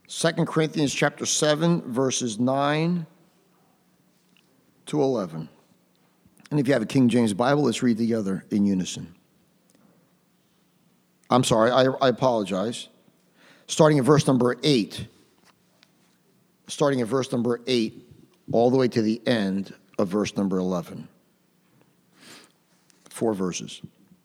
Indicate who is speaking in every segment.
Speaker 1: 2 Corinthians chapter 7, verses 9 to 11. And if you have a King James Bible, let's read together in unison. I'm sorry, I apologize. Starting at verse number 8. Starting at verse number 8, all the way to the end of verse number 11. 4 verses.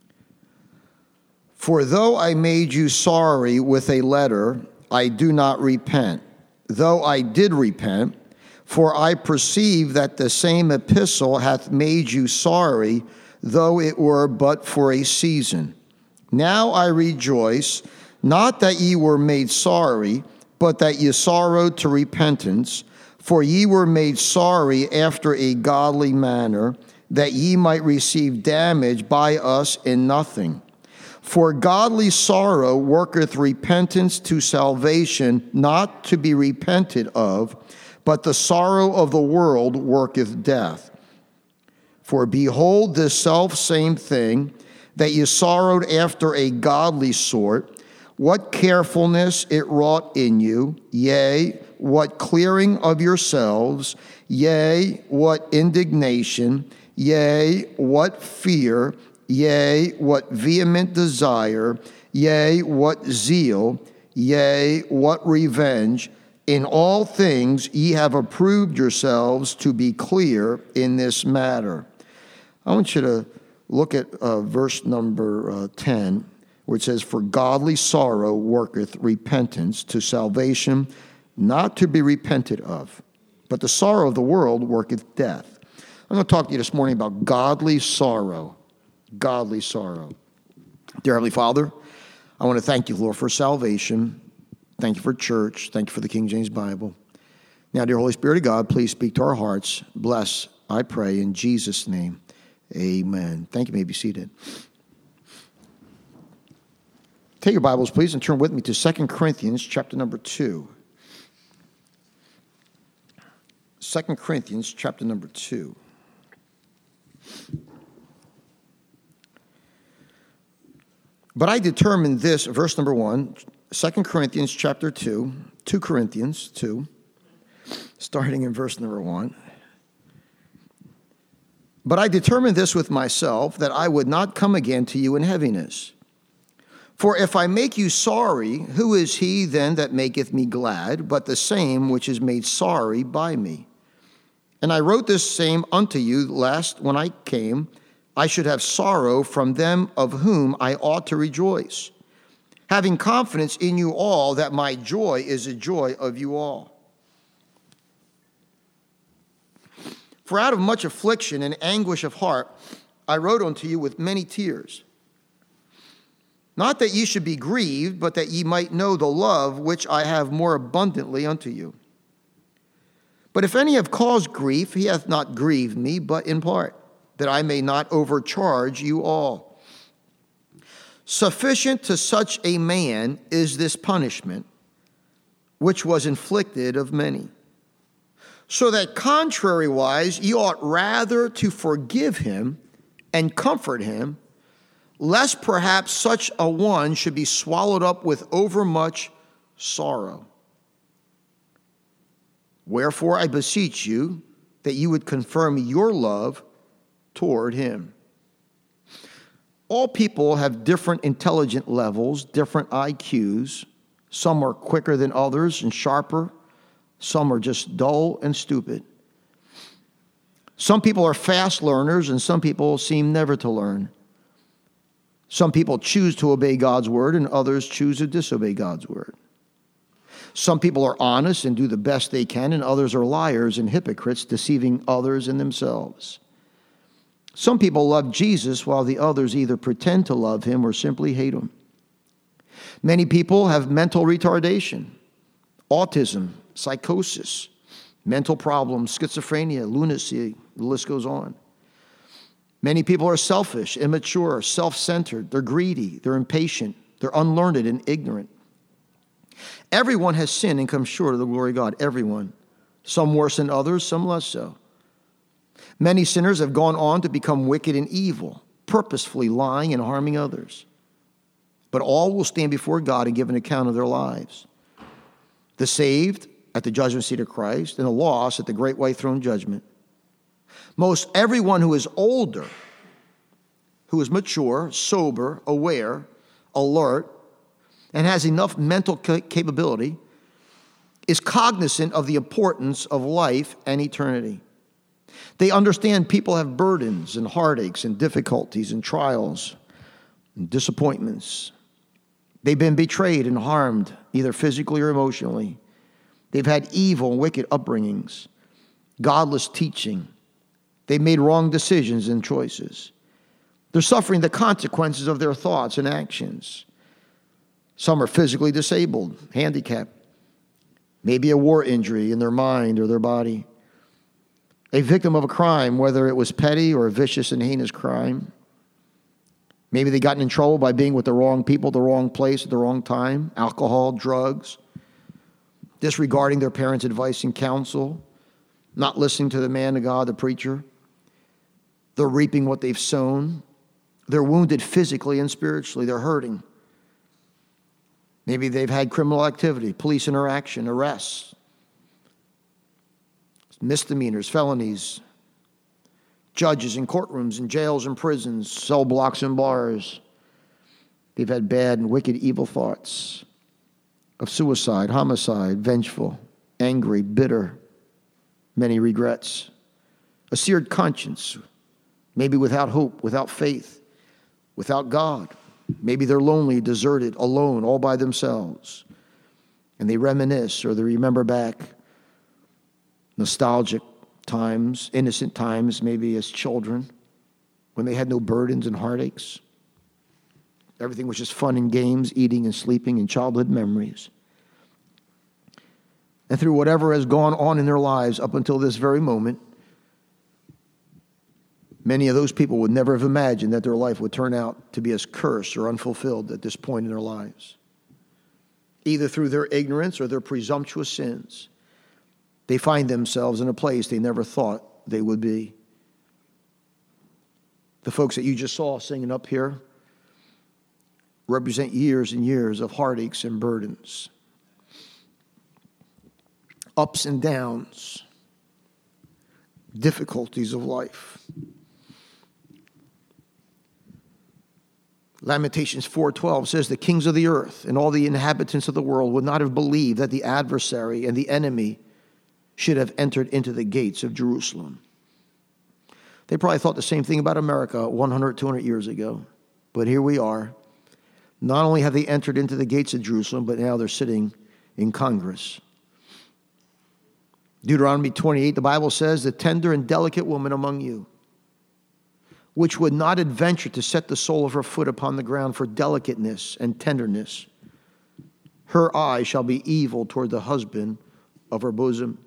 Speaker 1: For though I made you sorry with a letter, I do not repent. Though I did repent, for I perceive that the same epistle hath made you sorry, though it were but for a season. Now I rejoice, not that ye were made sorry, but that ye sorrowed to repentance. For ye were made sorry after a godly manner, that ye might receive damage by us in nothing. For godly sorrow worketh repentance to salvation, not to be repented of, but the sorrow of the world worketh death. For behold, this selfsame thing, that ye sorrowed after a godly sort, what carefulness it wrought in you, yea, what clearing of yourselves, yea, what indignation, yea, what fear, yea, what vehement desire, yea, what zeal, yea, what revenge. In all things ye have approved yourselves to be clear in this matter. I want you to look at verse number 10, where it says, For godly sorrow worketh repentance to salvation, not to be repented of, but the sorrow of the world worketh death. I'm going to talk to you this morning about godly sorrow. Godly sorrow. Dear Heavenly Father, I want to thank you, Lord, for salvation. Thank you for church. Thank you for the King James Bible. Now, dear Holy Spirit of God, please speak to our hearts. Bless, I pray, in Jesus' name. Amen. Thank you. You may be seated. Take your Bibles, please, and turn with me to 2 Corinthians chapter number 2. 2 Corinthians chapter number 2. But I determined this, verse number 1, 2 Corinthians chapter 2, 2 Corinthians 2, starting in verse number 1. But I determined this with myself, that I would not come again to you in heaviness. For if I make you sorry, who is he then that maketh me glad, but the same which is made sorry by me? And I wrote this same unto you, lest when I came, I should have sorrow from them of whom I ought to rejoice, having confidence in you all that my joy is the joy of you all. For out of much affliction and anguish of heart I wrote unto you with many tears. Not that ye should be grieved, but that ye might know the love which I have more abundantly unto you. But if any have caused grief, he hath not grieved me, but in part, that I may not overcharge you all. Sufficient to such a man is this punishment, which was inflicted of many. So that contrariwise ye ought rather to forgive him and comfort him, lest perhaps such a one should be swallowed up with overmuch sorrow. Wherefore I beseech you that you would confirm your love toward him. All people have different intelligent levels, different IQs. Some are quicker than others and sharper. Some are just dull and stupid. Some people are fast learners, and some people seem never to learn. Some people choose to obey God's word, and others choose to disobey God's word. Some people are honest and do the best they can, and others are liars and hypocrites, deceiving others and themselves. Some people love Jesus while the others either pretend to love him or simply hate him. Many people have mental retardation, autism, psychosis, mental problems, schizophrenia, lunacy, the list goes on. Many people are selfish, immature, self-centered, they're greedy, they're impatient, they're unlearned and ignorant. Everyone has sinned and come short of the glory of God, everyone. Some worse than others, some less so. Many sinners have gone on to become wicked and evil, purposefully lying and harming others. But all will stand before God and give an account of their lives. the saved at the judgment seat of Christ, and the lost at the great white throne judgment. Most everyone who is older, who is mature, sober, aware, alert, and has enough mental capability, is cognizant of the importance of life and eternity. They understand people have burdens and heartaches and difficulties and trials and disappointments. They've been betrayed and harmed, either physically or emotionally. They've had evil and wicked upbringings, godless teaching. They've made wrong decisions and choices. They're suffering the consequences of their thoughts and actions. Some are physically disabled, handicapped, maybe a war injury in their mind or their body, a victim of a crime, whether it was petty or a vicious and heinous crime. Maybe they got in trouble by being with the wrong people, the wrong place, at the wrong time, alcohol, drugs, disregarding their parents' advice and counsel, not listening to the man of God, the preacher. They're reaping what they've sown. They're wounded physically and spiritually. They're hurting. Maybe they've had criminal activity, police interaction, arrests, misdemeanors, felonies, judges in courtrooms and jails and prisons, cell blocks and bars. They've had bad and wicked evil thoughts of suicide, homicide, vengeful, angry, bitter, many regrets, a seared conscience, maybe without hope, without faith, without God. Maybe they're lonely, deserted, alone, all by themselves. And they reminisce or they remember back nostalgic times, innocent times, maybe as children, when they had no burdens and heartaches. Everything was just fun and games, eating and sleeping, and childhood memories. And through whatever has gone on in their lives up until this very moment, many of those people would never have imagined that their life would turn out to be as cursed or unfulfilled at this point in their lives. Either through their ignorance or their presumptuous sins, they find themselves in a place they never thought they would be. The folks that you just saw singing up here represent years and years of heartaches and burdens, ups and downs, difficulties of life. Lamentations 4:12 says, the kings of the earth and all the inhabitants of the world would not have believed that the adversary and the enemy should have entered into the gates of Jerusalem. They probably thought the same thing about America 100, 200 years ago. But here we are. Not only have they entered into the gates of Jerusalem, but now they're sitting in Congress. Deuteronomy 28, the Bible says, the tender and delicate woman among you, which would not adventure to set the sole of her foot upon the ground for delicateness and tenderness, her eye shall be evil toward the husband of her bosom.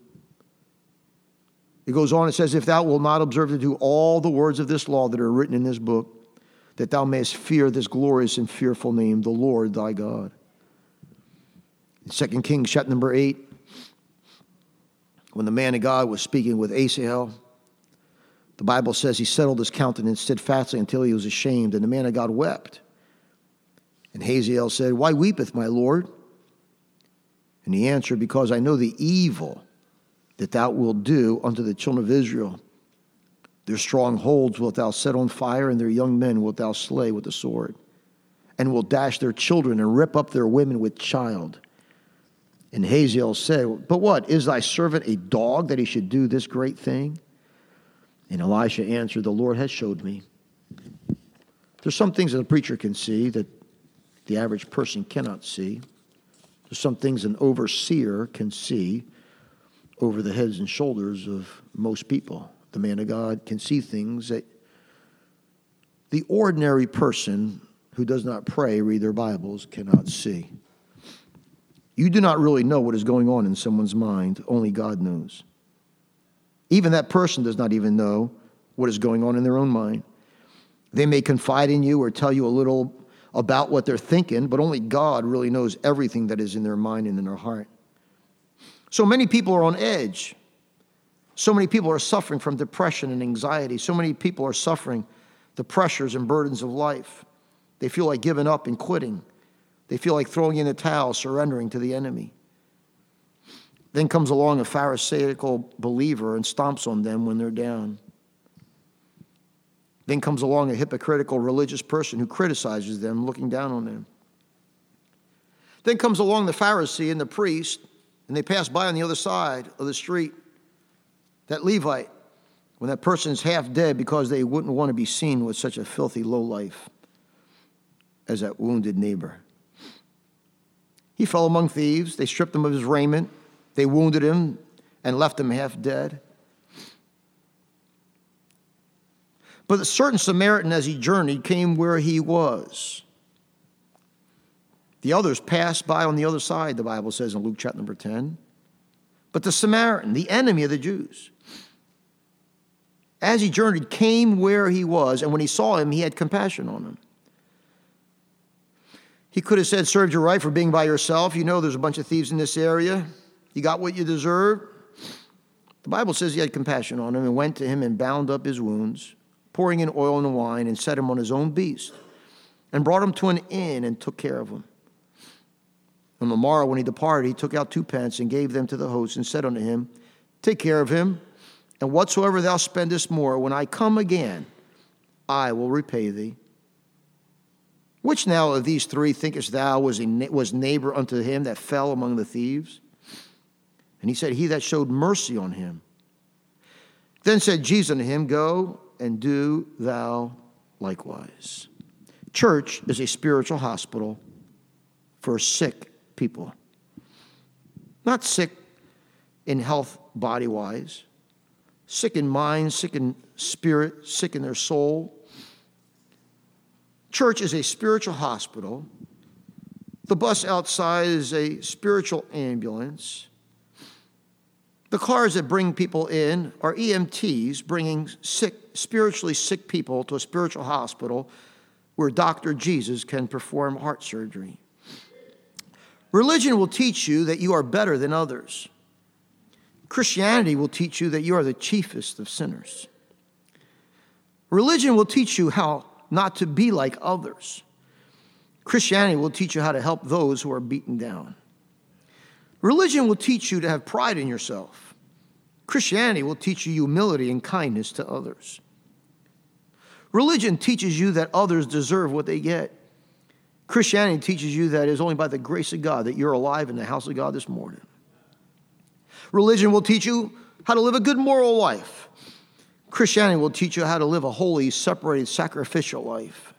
Speaker 1: It goes on, it says, if thou wilt not observe to do all the words of this law that are written in this book, that thou mayest fear this glorious and fearful name, the Lord thy God. In 2 Kings chapter number 8, when the man of God was speaking with Asahel, the Bible says he settled his countenance steadfastly until he was ashamed, and the man of God wept. And Hazael said, why weepeth my Lord? And he answered, because I know the evil that thou wilt do unto the children of Israel. Their strongholds wilt thou set on fire, and their young men wilt thou slay with the sword, and wilt dash their children and rip up their women with child. And Hazael said, but what, is thy servant a dog that he should do this great thing? And Elisha answered, the Lord has showed me. There's some things that a preacher can see that the average person cannot see. There's some things an overseer can see over the heads and shoulders of most people. The man of God can see things that the ordinary person who does not pray, read their Bibles, cannot see. You do not really know what is going on in someone's mind. Only God knows. Even that person does not even know what is going on in their own mind. They may confide in you or tell you a little about what they're thinking, but only God really knows everything that is in their mind and in their heart. So many people are on edge. So many people are suffering from depression and anxiety. So many people are suffering the pressures and burdens of life. They feel like giving up and quitting. They feel like throwing in the towel, surrendering to the enemy. Then comes along a Pharisaical believer and stomps on them when they're down. Then comes along a hypocritical religious person who criticizes them, looking down on them. Then comes along the Pharisee and the priest, and they pass by on the other side of the street. That Levite, when that person is half dead because they wouldn't want to be seen with such a filthy lowlife as that wounded neighbor. He fell among thieves. They stripped him of his raiment. They wounded him and left him half dead. But a certain Samaritan, as he journeyed, came where he was. The others passed by on the other side, the Bible says in Luke chapter number 10. But the Samaritan, the enemy of the Jews, as he journeyed, came where he was, and when he saw him, he had compassion on him. He could have said, served you right for being by yourself. You know there's a bunch of thieves in this area. You got what you deserve. The Bible says he had compassion on him and went to him and bound up his wounds, pouring in oil and wine, and set him on his own beast, and brought him to an inn and took care of him. On the morrow, when he departed, he took out 2 pence and gave them to the host and said unto him, take care of him, and whatsoever thou spendest more, when I come again, I will repay thee. Which now of these 3 thinkest thou was neighbor unto him that fell among the thieves? And he said, he that showed mercy on him. Then said Jesus unto him, go and do thou likewise. Church is a spiritual hospital for sick people. Not sick in health body-wise, sick in mind, sick in spirit, sick in their soul. Church is a spiritual hospital. The bus outside is a spiritual ambulance. The cars that bring people in are EMTs bringing spiritually sick people to a spiritual hospital where Dr. Jesus can perform heart surgery. Religion will teach you that you are better than others. Christianity will teach you that you are the chiefest of sinners. Religion will teach you how not to be like others. Christianity will teach you how to help those who are beaten down. Religion will teach you to have pride in yourself. Christianity will teach you humility and kindness to others. Religion teaches you that others deserve what they get. Christianity teaches you that it is only by the grace of God that you're alive in the house of God this morning. Religion will teach you how to live a good moral life. Christianity will teach you how to live a holy, separated, sacrificial life.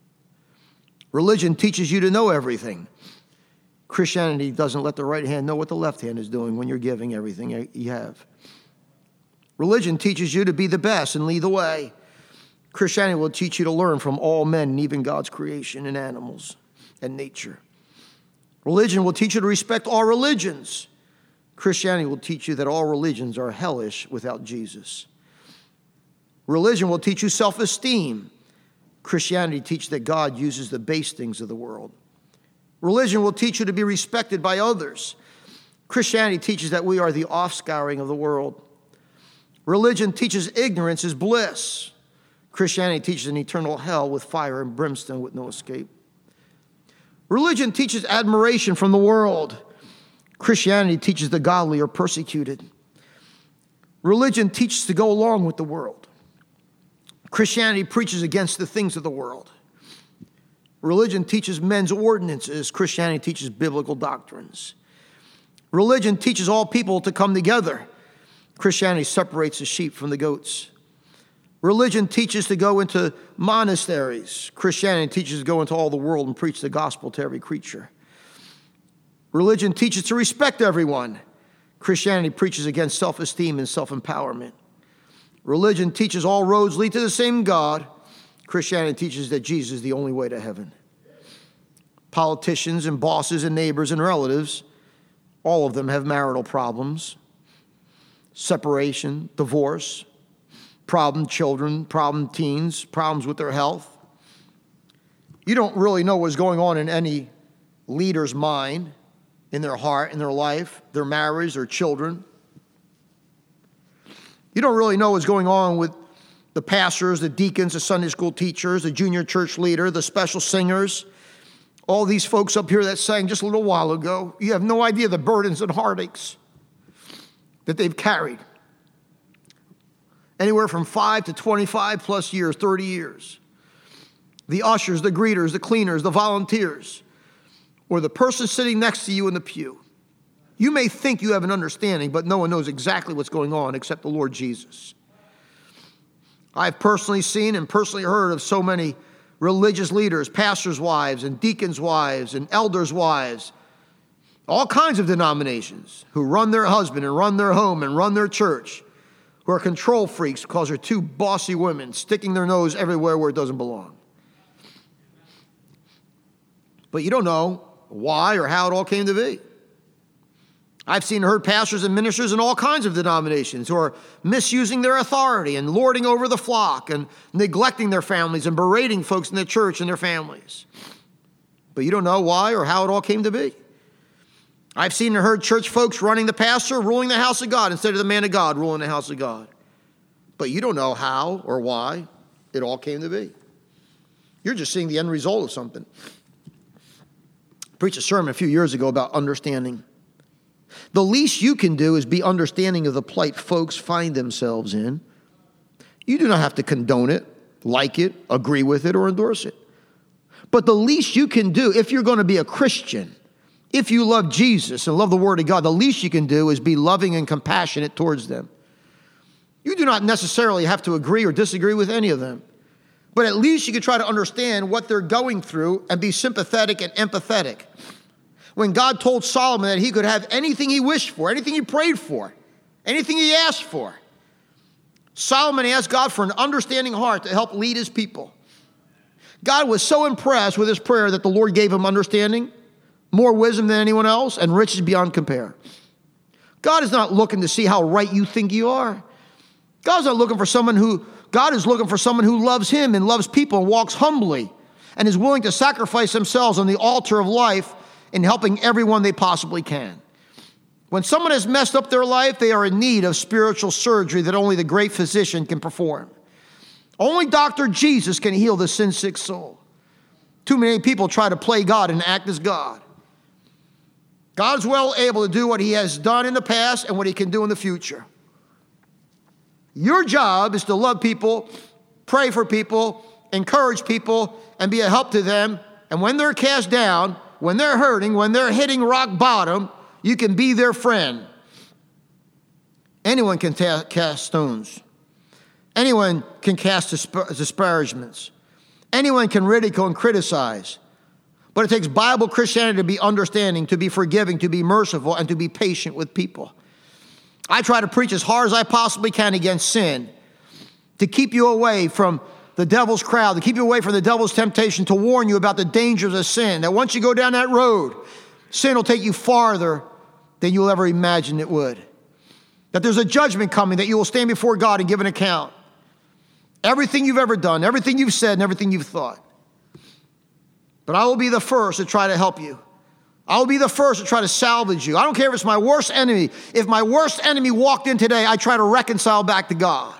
Speaker 1: Religion teaches you to know everything. Christianity doesn't let the right hand know what the left hand is doing when you're giving everything you have. Religion teaches you to be the best and lead the way. Christianity will teach you to learn from all men and even God's creation and animals and nature. Religion will teach you to respect all religions. Christianity will teach you that all religions are hellish without Jesus. Religion will teach you self-esteem. Christianity teaches that God uses the base things of the world. Religion will teach you to be respected by others. Christianity teaches that we are the offscouring of the world. Religion teaches ignorance is bliss. Christianity teaches an eternal hell with fire and brimstone with no escape. Religion teaches admiration from the world. Christianity teaches the godly are persecuted. Religion teaches to go along with the world. Christianity preaches against the things of the world. Religion teaches men's ordinances. Christianity teaches biblical doctrines. Religion teaches all people to come together. Christianity separates the sheep from the goats. Religion teaches to go into monasteries. Christianity teaches to go into all the world and preach the gospel to every creature. Religion teaches to respect everyone. Christianity preaches against self-esteem and self-empowerment. Religion teaches all roads lead to the same God. Christianity teaches that Jesus is the only way to heaven. Politicians and bosses and neighbors and relatives, all of them have marital problems, separation, divorce, problem children, problem teens, problems with their health. You don't really know what's going on in any leader's mind, in their heart, in their life, their marriage, their children. You don't really know what's going on with the pastors, the deacons, the Sunday school teachers, the junior church leader, the special singers, all these folks up here that sang just a little while ago. You have no idea the burdens and heartaches that they've carried. Anywhere from 5 to 25 plus years, 30 years. The ushers, the greeters, the cleaners, the volunteers, or the person sitting next to you in the pew. You may think you have an understanding, but no one knows exactly what's going on except the Lord Jesus. I've personally seen and personally heard of so many religious leaders, pastors' wives and deacons' wives and elders' wives, all kinds of denominations who run their husband and run their home and run their church, who are control freaks because they're two bossy women sticking their nose everywhere where it doesn't belong. But you don't know why or how it all came to be. I've seen and heard pastors and ministers in all kinds of denominations who are misusing their authority and lording over the flock and neglecting their families and berating folks in the church and their families. But you don't know why or how it all came to be. I've seen and heard church folks running the pastor, ruling the house of God instead of the man of God ruling the house of God. But you don't know how or why it all came to be. You're just seeing the end result of something. I preached a sermon a few years ago about understanding. The least you can do is be understanding of the plight folks find themselves in. You do not have to condone it, like it, agree with it, or endorse it. But the least you can do, if you're going to be a Christian, if you love Jesus and love the Word of God, the least you can do is be loving and compassionate towards them. You do not necessarily have to agree or disagree with any of them. But at least you can try to understand what they're going through and be sympathetic and empathetic. When God told Solomon that he could have anything he wished for, anything he prayed for, anything he asked for, Solomon asked God for an understanding heart to help lead his people. God was so impressed with his prayer that the Lord gave him understanding, more wisdom than anyone else, and riches beyond compare. God is not looking to see how right you think you are. God is looking for someone who loves him and loves people and walks humbly and is willing to sacrifice themselves on the altar of life in helping everyone they possibly can. When someone has messed up their life, they are in need of spiritual surgery that only the great physician can perform. Only Dr. Jesus can heal the sin-sick soul. Too many people try to play God and act as God. God is well able to do what he has done in the past and what he can do in the future. Your job is to love people, pray for people, encourage people, and be a help to them. And when they're cast down, when they're hurting, when they're hitting rock bottom, you can be their friend. Anyone can cast stones. Anyone can cast disparagements. Anyone can ridicule and criticize. But it takes Bible Christianity to be understanding, to be forgiving, to be merciful, and to be patient with people. I try to preach as hard as I possibly can against sin, to keep you away from the devil's crowd, to keep you away from the devil's temptation, to warn you about the dangers of sin, that once you go down that road, sin will take you farther than you'll ever imagine it would. That there's a judgment coming, that you will stand before God and give an account. Everything you've ever done, everything you've said, and everything you've thought. But I will be the first to try to help you. I will be the first to try to salvage you. I don't care if it's my worst enemy. If my worst enemy walked in today, I try to reconcile back to God.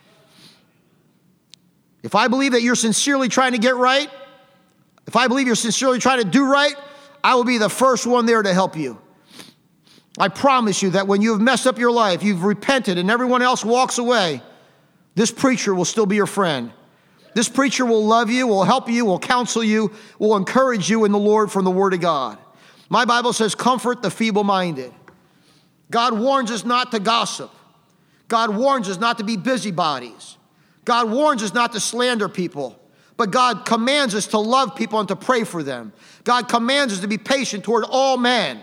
Speaker 1: If I believe that you're sincerely trying to get right, if I believe you're sincerely trying to do right, I will be the first one there to help you. I promise you that when you have messed up your life, you've repented, and everyone else walks away, this preacher will still be your friend. This preacher will love you, will help you, will counsel you, will encourage you in the Lord from the Word of God. My Bible says, comfort the feeble-minded. God warns us not to gossip. God warns us not to be busybodies. God warns us not to slander people. But God commands us to love people and to pray for them. God commands us to be patient toward all men.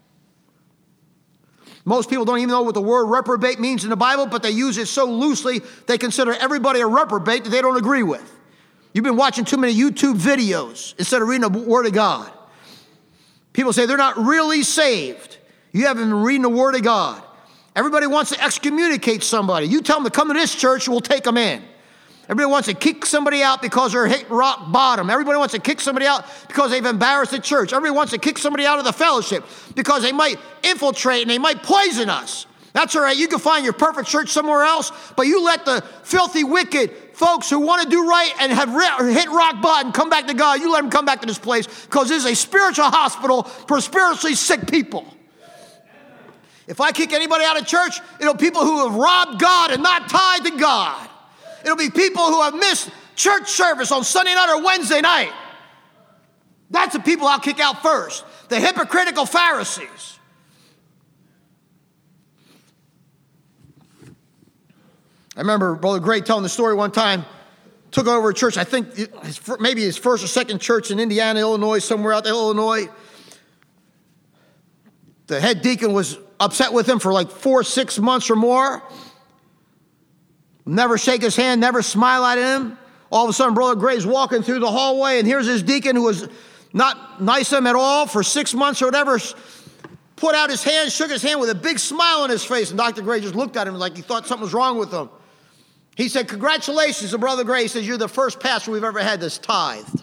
Speaker 1: Most people don't even know what the word reprobate means in the Bible, but they use it so loosely, they consider everybody a reprobate that they don't agree with. You've been watching too many YouTube videos instead of reading the Word of God. People say they're not really saved. You haven't been reading the Word of God. Everybody wants to excommunicate somebody. You tell them to come to this church, we'll take them in. Everybody wants to kick somebody out because they're hit rock bottom. Everybody wants to kick somebody out because they've embarrassed the church. Everybody wants to kick somebody out of the fellowship because they might infiltrate and they might poison us. That's all right. You can find your perfect church somewhere else, but you let the filthy, wicked folks who want to do right and have hit rock bottom come back to God. You let them come back to this place because this is a spiritual hospital for spiritually sick people. If I kick anybody out of church, it'll be people who have robbed God and not tithed to God. It'll be people who have missed church service on Sunday night or Wednesday night. That's the people I'll kick out first. The hypocritical Pharisees. I remember Brother Gray telling the story one time. Took over a church, I think maybe his first or second church in Indiana, Illinois, somewhere out there, Illinois. The head deacon was upset with him for like 4 or 6 months or more. Never shake his hand, never smile at him. All of a sudden, Brother Gray's walking through the hallway, and here's his deacon who was not nice to him at all for 6 months or whatever, put out his hand, shook his hand with a big smile on his face, and Dr. Gray just looked at him like he thought something was wrong with him. He said, congratulations to Brother Gray. He says, you're the first pastor we've ever had that's tithed.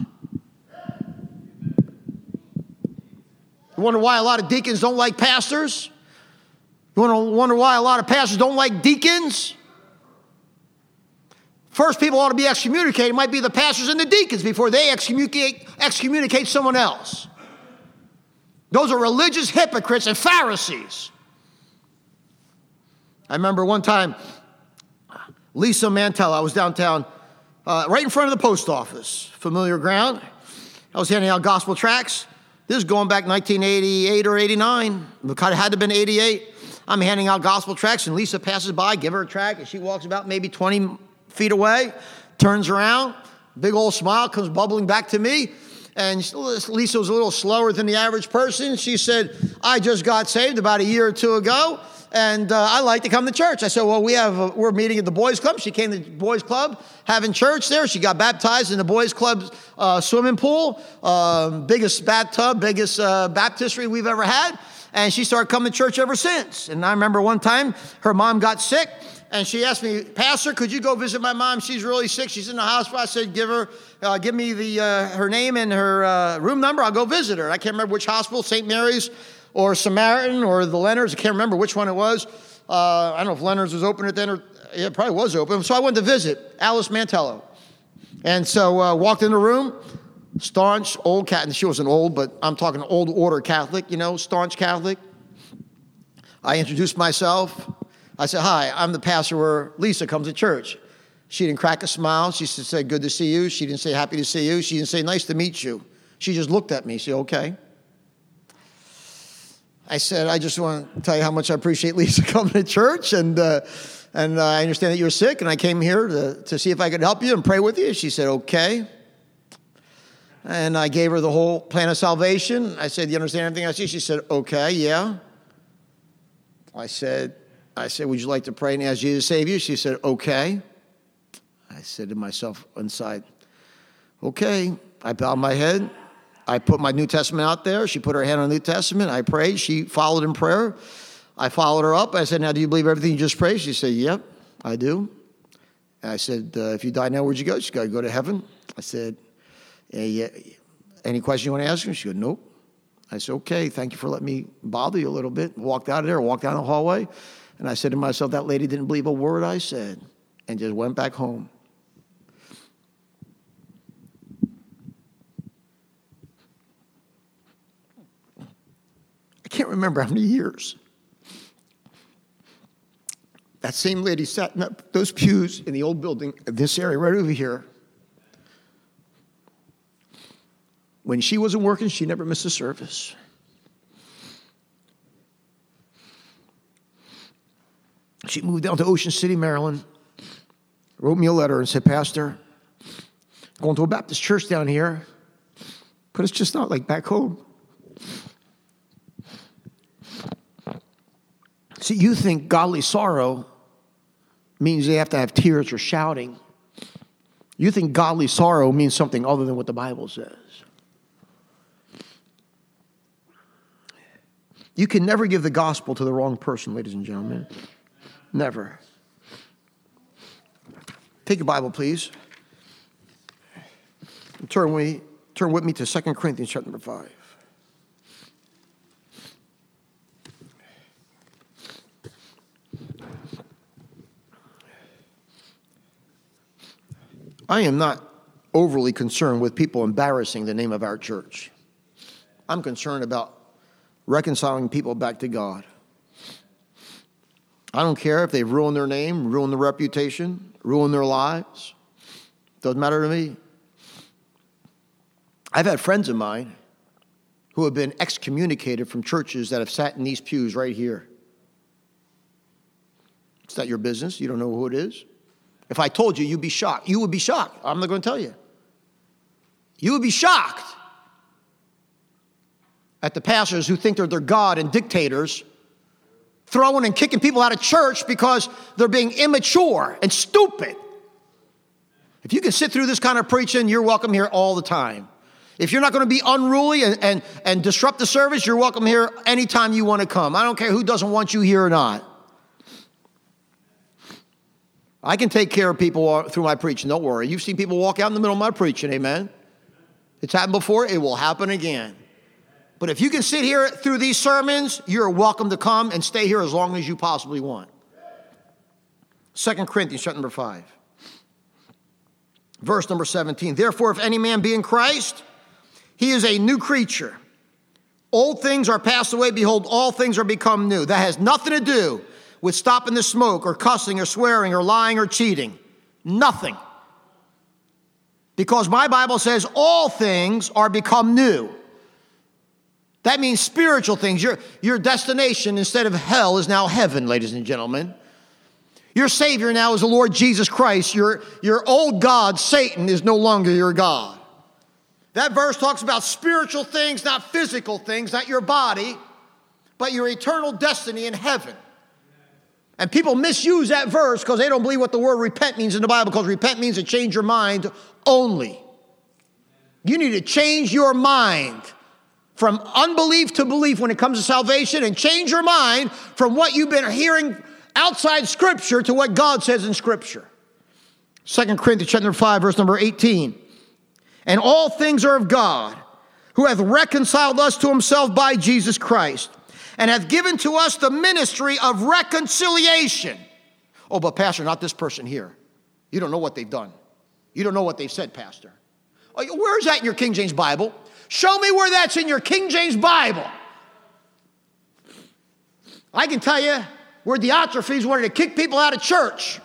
Speaker 1: You wonder why a lot of deacons don't like pastors? You wonder why a lot of pastors don't like deacons? First people ought to be excommunicated might be the pastors and the deacons before they excommunicate someone else. Those are religious hypocrites and Pharisees. I remember one time, Lisa Mantella, I was downtown, right in front of the post office, familiar ground. I was handing out gospel tracts. This is going back 1988 or 89. It had to have been 88. I'm handing out gospel tracts, and Lisa passes by, give her a tract, and she walks about maybe 20 feet away, turns around, big old smile comes bubbling back to me. And Lisa was a little slower than the average person. She said, I just got saved about a year or two ago, and I like to come to church. I said, well, we're meeting at the boys' club. She came to the boys' club, having church there. She got baptized in the boys' club swimming pool, biggest bathtub, biggest baptistry we've ever had. And she started coming to church ever since. And I remember one time her mom got sick, and she asked me, Pastor, could you go visit my mom? She's really sick. She's in the hospital. I said, give me her name and her room number. I'll go visit her. I can't remember which hospital, St. Mary's or Samaritan or the Leonards. I can't remember which one it was. I don't know if Leonard's was open then or it probably was open. So I went to visit Alice Mantello. And so walked in the room, staunch old Catholic. She wasn't old, but I'm talking old order Catholic, staunch Catholic. I introduced myself. I said, hi, I'm the pastor where Lisa comes to church. She didn't crack a smile. She said, good to see you. She didn't say, happy to see you. She didn't say, nice to meet you. She just looked at me. She said, okay. I said, I just want to tell you how much I appreciate Lisa coming to church, and I understand that you're sick, and I came here to see if I could help you and pray with you. She said, okay. And I gave her the whole plan of salvation. I said, you understand everything I see? She said, okay, yeah. I said, would you like to pray and ask Jesus to save you? She said, okay. I said to myself inside, okay. I bowed my head. I put my New Testament out there. She put her hand on the New Testament. I prayed. She followed in prayer. I followed her up. I said, now, do you believe everything you just prayed? She said, yep, I do. And I said, if you die now, where'd you go? She got to go to heaven. I said, yeah. Any question you want to ask her? She goes, nope. I said, okay, thank you for letting me bother you a little bit. Walked out of there, walked down the hallway. And I said to myself, that lady didn't believe a word I said, and just went back home. I can't remember how many years. That same lady sat in those pews in the old building, this area right over here. When she wasn't working, she never missed a service. She moved down to Ocean City, Maryland, wrote me a letter and said, Pastor, I'm going to a Baptist church down here, but it's just not like back home. See, you think godly sorrow means they have to have tears or shouting. You think godly sorrow means something other than what the Bible says. You can never give the gospel to the wrong person, ladies and gentlemen. Never. Take your Bible, please. Turn with me to 2 Corinthians chapter number 5. I am not overly concerned with people embarrassing the name of our church. I'm concerned about reconciling people back to God. I don't care if they've ruined their name, ruined their reputation, ruined their lives. Doesn't matter to me. I've had friends of mine who have been excommunicated from churches that have sat in these pews right here. It's not your business. You don't know who it is. If I told you, you'd be shocked. You would be shocked. I'm not going to tell you. You would be shocked at the pastors who think they're their God and dictators throwing and kicking people out of church because they're being immature and stupid. If you can sit through this kind of preaching, you're welcome here all the time. If you're not going to be unruly and disrupt the service, you're welcome here anytime you want to come. I don't care who doesn't want you here or not. I can take care of people through my preaching. Don't worry. You've seen people walk out in the middle of my preaching. Amen. It's happened before. It will happen again. But if you can sit here through these sermons, you're welcome to come and stay here as long as you possibly want. 2 Corinthians chapter number 5. Verse number 17. Therefore, if any man be in Christ, he is a new creature. Old things are passed away. Behold, all things are become new. That has nothing to do with stopping the smoke or cussing or swearing or lying or cheating. Nothing. Because my Bible says all things are become new. That means spiritual things. Your destination instead of hell is now heaven, ladies and gentlemen. Your Savior now is the Lord Jesus Christ. Your old God, Satan, is no longer your God. That verse talks about spiritual things, not physical things, not your body, but your eternal destiny in heaven. And people misuse that verse because they don't believe what the word repent means in the Bible, because repent means to change your mind only. You need to change your mind from unbelief to belief when it comes to salvation, and change your mind from what you've been hearing outside Scripture to what God says in Scripture. 2 Corinthians chapter 5, verse number 18. And all things are of God, who hath reconciled us to himself by Jesus Christ, and hath given to us the ministry of reconciliation. Oh, but Pastor, not this person here. You don't know what they've done. You don't know what they've said, Pastor. Oh, where's that in your King James Bible? Show me where that's in your King James Bible. I can tell you where Diotrephes wanted to kick people out of church.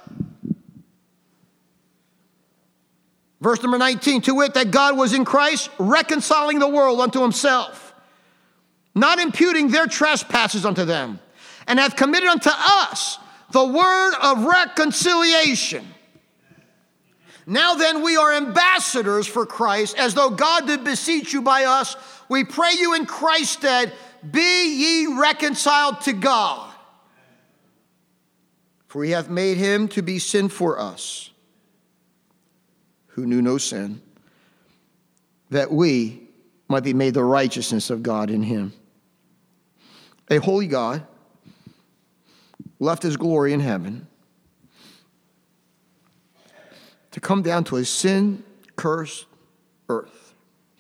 Speaker 1: Verse number 19, to wit, that God was in Christ, reconciling the world unto himself, not imputing their trespasses unto them, and hath committed unto us the word of reconciliation. Now then, we are ambassadors for Christ, as though God did beseech you by us. We pray you in Christ's stead, be ye reconciled to God. For he hath made him to be sin for us, who knew no sin, that we might be made the righteousness of God in him. A holy God left his glory in heaven to come down to a sin-cursed earth,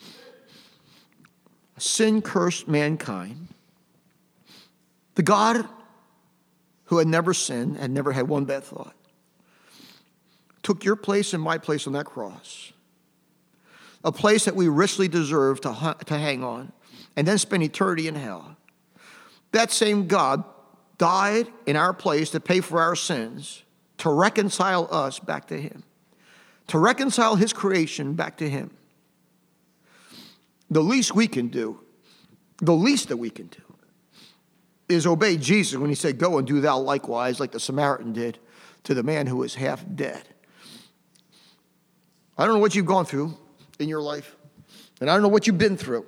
Speaker 1: a sin-cursed mankind. The God who had never sinned, had never had one bad thought, took your place and my place on that cross, a place that we richly deserve to hang on, and then spend eternity in hell. That same God died in our place to pay for our sins, to reconcile us back to him, to reconcile his creation back to him. The least that we can do is obey Jesus when he said, go and do thou likewise, like the Samaritan did to the man who was half dead. I don't know what you've gone through in your life, and I don't know what you've been through.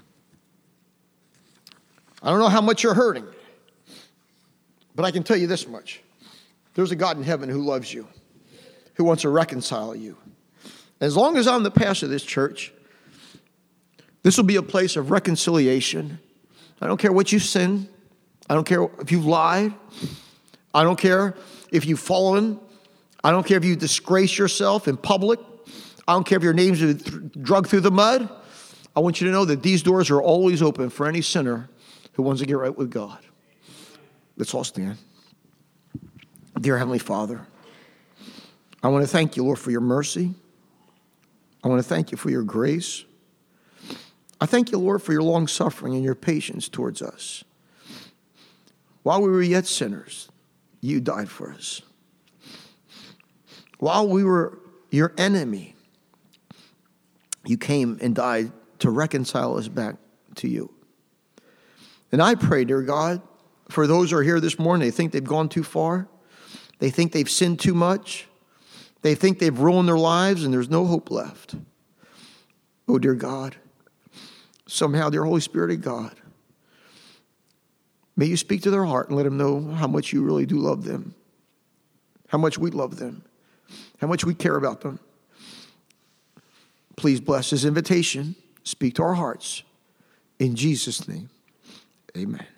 Speaker 1: I don't know how much you're hurting, but I can tell you this much. There's a God in heaven who loves you, who wants to reconcile you. As long as I'm the pastor of this church, this will be a place of reconciliation. I don't care what you've sinned. I don't care if you've lied. I don't care if you've fallen. I don't care if you disgrace yourself in public. I don't care if your name's dragged through the mud. I want you to know that these doors are always open for any sinner who wants to get right with God. Let's all stand. Dear Heavenly Father, I want to thank you, Lord, for your mercy. I want to thank you for your grace. I thank you, Lord, for your long suffering and your patience towards us. While we were yet sinners, You died for us. While we were your enemy, you came and died to reconcile us back to you. And I pray, dear God, for those who are here this morning, they think they've gone too far. They think they've sinned too much. They think they've ruined their lives and there's no hope left. Oh, dear God, somehow, dear Holy Spirit of God, may you speak to their heart and let them know how much you really do love them, how much we love them, how much we care about them. Please bless this invitation. Speak to our hearts. In Jesus' name, amen.